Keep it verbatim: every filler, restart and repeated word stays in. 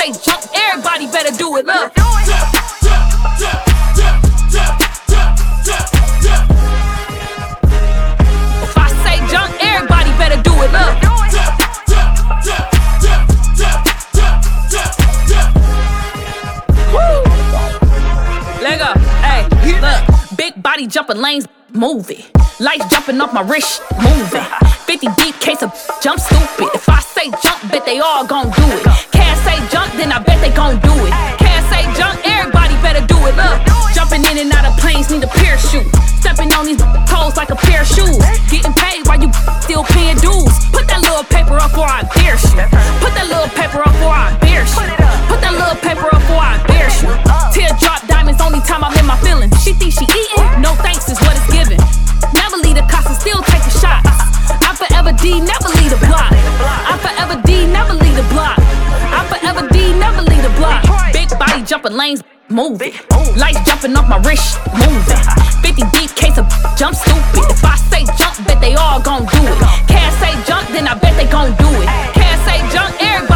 say jump, everybody better do it. Look. If I say jump, everybody better do it. Look. Woo. Lego, hey, look, big body jumping lanes, move it. Lights jumping off my wrist, move it. fifty deep case of jump stupid. If I say jump, bet they all gon' do it. Can't say jump, then I bet they gon' do it. Can't say jump, everybody better do it. Look, jumping in and out of planes need a parachute. Stepping on these toes like a pair of shoes. Getting paid while you still paying dues. Put that little paper up or I embarrass you. Put that little paper up or I embarrass you. Put that little paper up or I embarrass you. Teardrop diamonds, only time I'm in my feelings. She thinks she eating, no thanks is what it's given. Never leave the cost and still take a shot. I forever D, never leave the block. I forever D, never leave the block. I forever D, never leave the block. Big body jumping lanes, move it. Lights jumping off my wrist, move it. fifty deep case of jump stupid. If I say jump, bet they all gon' do it. Can't say jump, then I bet they gon' do it. Can't say jump, everybody